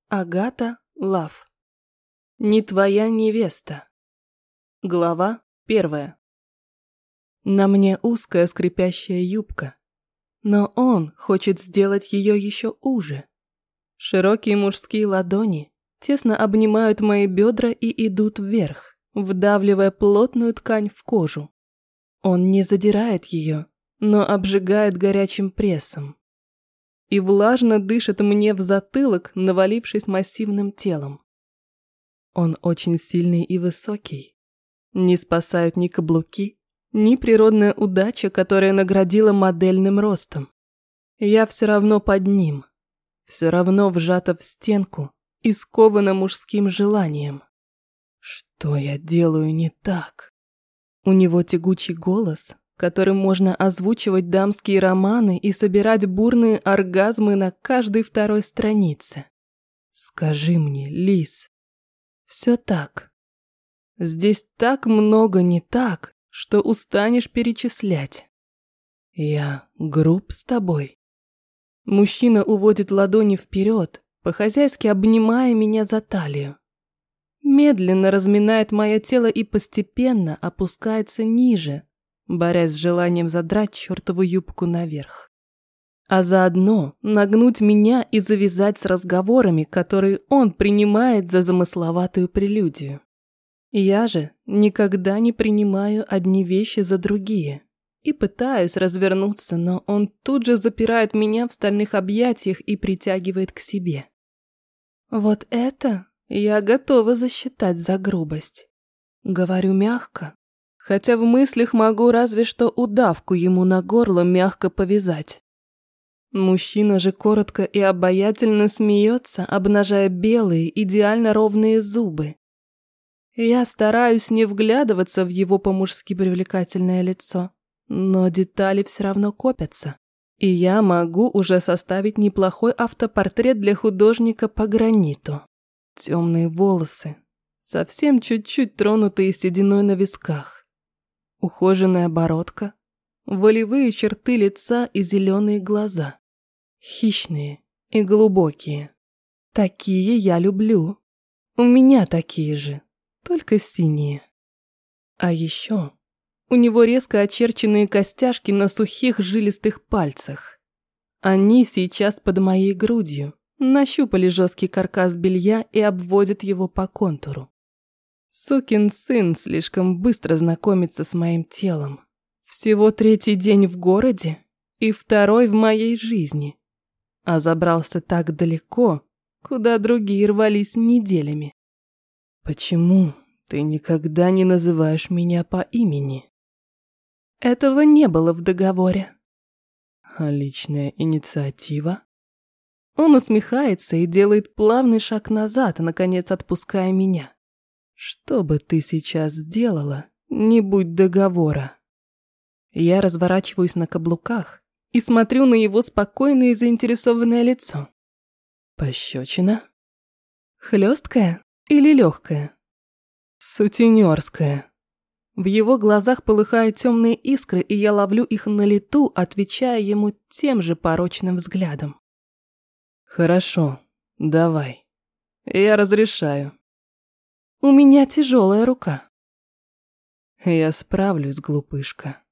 Агата Лав. Не твоя невеста. Глава 1. На мне узкая скрипящая юбка, но он хочет сделать ее еще уже. Широкие мужские ладони тесно обнимают мои бедра и идут вверх, вдавливая плотную ткань в кожу. Он не задирает ее, но обжигает горячим прессом. И влажно дышит мне в затылок, навалившись массивным телом. Он очень сильный и высокий. Не спасают ни каблуки, ни природная удача, которая наградила модельным ростом. Я все равно под ним, все равно вжата в стенку и скована мужским желанием. Что я делаю не так? У него тягучий голос, которым можно озвучивать дамские романы и собирать бурные оргазмы на каждой второй странице. Скажи мне, Лиз, все так. Здесь так много не так, что устанешь перечислять. Я груб с тобой. Мужчина уводит ладони вперед, по-хозяйски обнимая меня за талию. Медленно разминает мое тело и постепенно опускается ниже, борясь с желанием задрать чертову юбку наверх. А заодно нагнуть меня и завязать с разговорами, которые он принимает за замысловатую прелюдию. Я же никогда не принимаю одни вещи за другие и пытаюсь развернуться, но он тут же запирает меня в стальных объятиях и притягивает к себе. Вот это я готова засчитать за грубость. Говорю мягко, хотя в мыслях могу разве что удавку ему на горло мягко повязать. Мужчина же коротко и обаятельно смеется, обнажая белые, идеально ровные зубы. Я стараюсь не вглядываться в его по-мужски привлекательное лицо, но детали все равно копятся, и я могу уже составить неплохой автопортрет для художника по граниту. Темные волосы, совсем чуть-чуть тронутые сединой на висках, ухоженная бородка, волевые черты лица и зеленые глаза. Хищные и глубокие. Такие я люблю. У меня такие же, только синие. А еще у него резко очерченные костяшки на сухих жилистых пальцах. Они сейчас под моей грудью нащупали жесткий каркас белья и обводят его по контуру. Сукин сын слишком быстро знакомится с моим телом. Всего 3-й день в городе и 2-й в моей жизни. А забрался так далеко, куда другие рвались неделями. Почему ты никогда не называешь меня по имени? Этого не было в договоре. А личная инициатива? Он усмехается и делает плавный шаг назад, наконец отпуская меня. Что бы ты сейчас сделала, не будь договора? Я разворачиваюсь на каблуках и смотрю на его спокойное и заинтересованное лицо. Пощечина? Хлесткая или легкая? Сутенерская. В его глазах полыхают темные искры, и я ловлю их на лету, отвечая ему тем же порочным взглядом. Хорошо, давай. Я разрешаю. У меня тяжелая рука. Я справлюсь, глупышка.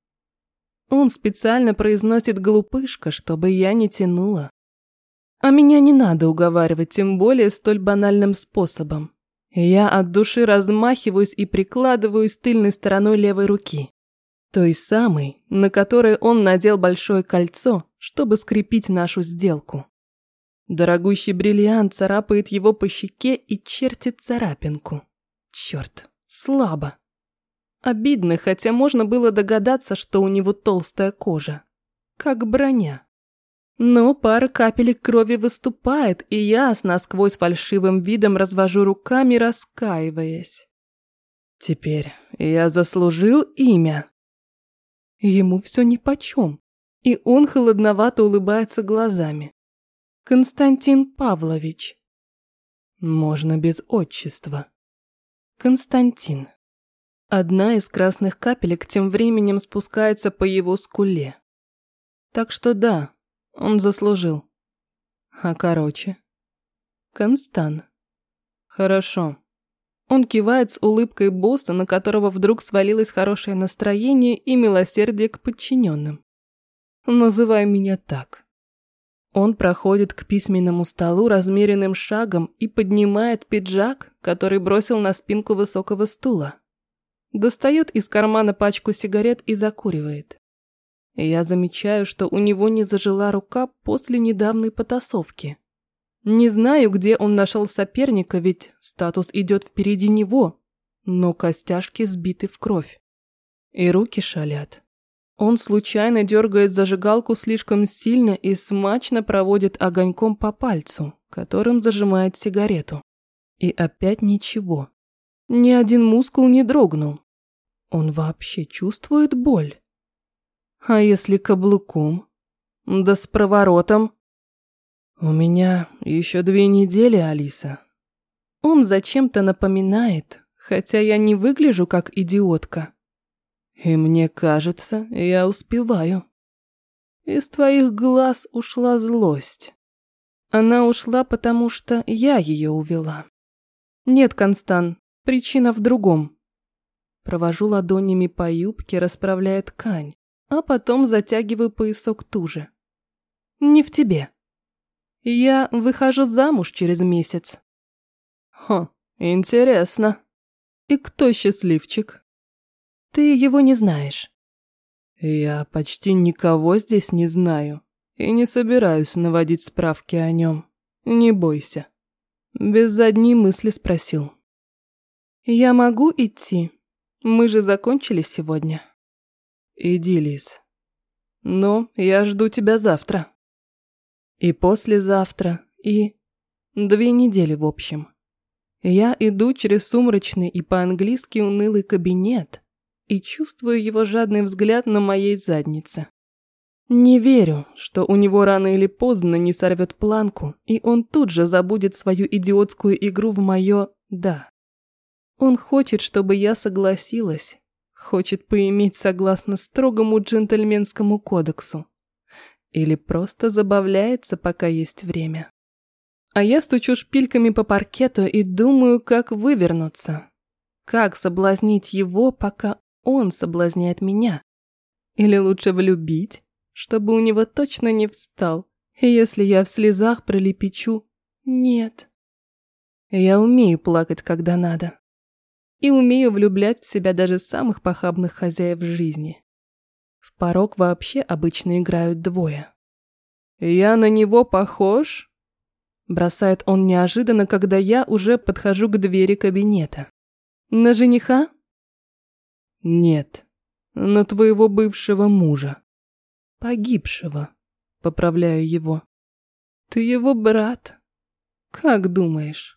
Он специально произносит «глупышка», чтобы я не тянула. А меня не надо уговаривать, тем более столь банальным способом. Я от души размахиваюсь и прикладываюсь тыльной стороной левой руки. Той самой, на которой он надел большое кольцо, чтобы скрепить нашу сделку. Дорогущий бриллиант царапает его по щеке и чертит царапинку. Черт, слабо. Обидно, хотя можно было догадаться, что у него толстая кожа. Как броня. Но пара капелек крови выступает, и я с насквозь фальшивым видом развожу руками, раскаиваясь. Теперь я заслужил имя. Ему все нипочем, и он холодновато улыбается глазами. Константин Павлович. Можно без отчества. Константин. Одна из красных капелек тем временем спускается по его скуле. Так что да, он заслужил. А короче? Констан. Хорошо. Он кивает с улыбкой босса, на которого вдруг свалилось хорошее настроение и милосердие к подчиненным. Называй меня так. Он проходит к письменному столу размеренным шагом и поднимает пиджак, который бросил на спинку высокого стула. Достает из кармана пачку сигарет и закуривает. Я замечаю, что у него не зажила рука после недавней потасовки. Не знаю, где он нашел соперника, ведь статус идет впереди него, но костяшки сбиты в кровь. И руки шалят. Он случайно дергает зажигалку слишком сильно и смачно проводит огоньком по пальцу, которым зажимает сигарету. И опять ничего. Ни один мускул не дрогнул. Он вообще чувствует боль? А если каблуком? Да с проворотом? У меня еще 2 недели, Алиса. Он зачем-то напоминает, хотя я не выгляжу как идиотка. И мне кажется, я успеваю. Из твоих глаз ушла злость. Она ушла, потому что я ее увела. Нет, Констан, причина в другом. Провожу ладонями по юбке, расправляя ткань, а потом затягиваю поясок туже. Не в тебе. Я выхожу замуж через месяц. Интересно. И кто счастливчик? Ты его не знаешь. Я почти никого здесь не знаю и не собираюсь наводить справки о нем. Не бойся. Без задней мысли спросил. Я могу идти? Мы же закончили сегодня. Иди, Лиз. Но я жду тебя завтра. И послезавтра, и 2 недели в общем. Я иду через сумрачный и по-английски унылый кабинет и чувствую его жадный взгляд на моей заднице. Не верю, что у него рано или поздно не сорвет планку, и он тут же забудет свою идиотскую игру в мое «да». Он хочет, чтобы я согласилась, хочет поиметь согласно строгому джентльменскому кодексу. Или просто забавляется, пока есть время. А я стучу шпильками по паркету и думаю, как вывернуться. Как соблазнить его, пока он соблазняет меня. Или лучше влюбить, чтобы у него точно не встал. И если я в слезах пролепечу «нет». Я умею плакать, когда надо. И умею влюблять в себя даже самых похабных хозяев жизни. В порок вообще обычно играют 2. «Я на него похож?» Бросает он неожиданно, когда я уже подхожу к двери кабинета. «На жениха?» «Нет, на твоего бывшего мужа. Погибшего», поправляю его. «Ты его брат? Как думаешь?»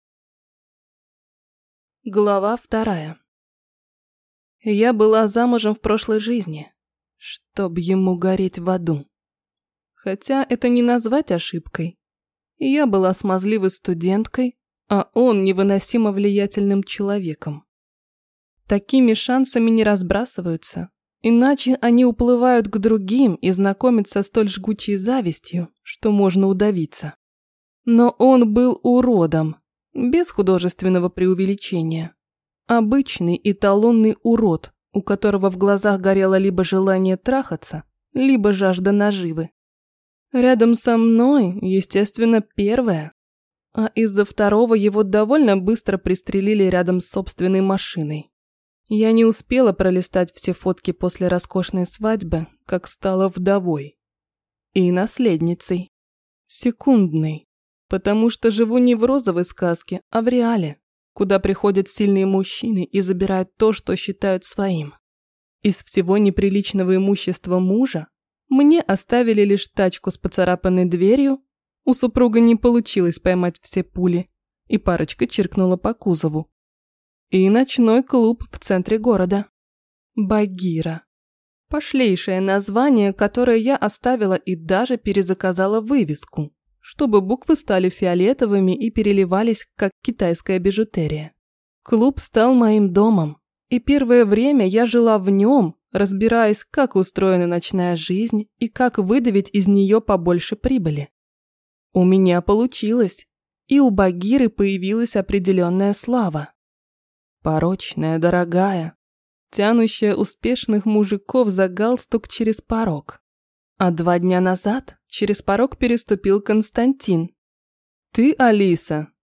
Глава 2. Я была замужем в прошлой жизни, чтоб ему гореть в аду. Хотя это не назвать ошибкой. Я была смазливой студенткой, а он невыносимо влиятельным человеком. Такими шансами не разбрасываются, иначе они уплывают к другим и знакомятся с столь жгучей завистью, что можно удавиться. Но он был уродом, без художественного преувеличения. Обычный эталонный урод, у которого в глазах горело либо желание трахаться, либо жажда наживы. Рядом со мной, естественно, первое. А из-за второго его довольно быстро пристрелили рядом с собственной машиной. Я не успела пролистать все фотки после роскошной свадьбы, как стала вдовой. И наследницей. Секундной. Потому что живу не в розовой сказке, а в реале, куда приходят сильные мужчины и забирают то, что считают своим. Из всего неприличного имущества мужа мне оставили лишь тачку с поцарапанной дверью, у супруга не получилось поймать все пули, и парочка чиркнула по кузову. И ночной клуб в центре города. Багира. Пошлейшее название, которое я оставила и даже перезаказала вывеску, чтобы буквы стали фиолетовыми и переливались, как китайская бижутерия. Клуб стал моим домом, и первое время я жила в нем, разбираясь, как устроена ночная жизнь и как выдавить из нее побольше прибыли. У меня получилось. и у Багиры появилась определенная слава. Порочная, дорогая, тянущая успешных мужиков за галстук через порог. А 2 дня назад через порог переступил Константин. «Ты, Алиса,